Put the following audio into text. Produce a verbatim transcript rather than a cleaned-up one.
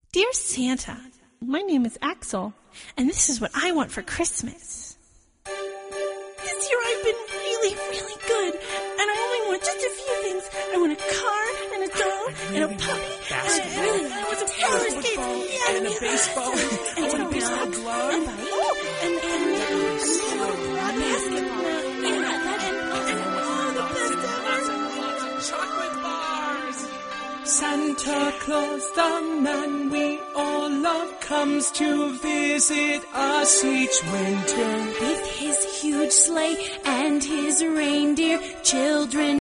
Dear Santa, my name is Axel, and this is what I want for Christmas. This year I've been really, really good, and I only want just a few things. I want a car and a doll and a puppy and a really I want some roller skates yeah, and a baseball and, and, and a baseball glove and, oh, and, and, and, and basketball yeah, that, and, and all the best ever. Chocolate bars. Santa Claus, the man we all love, comes to visit us each winter with his huge sleigh and his reindeer children.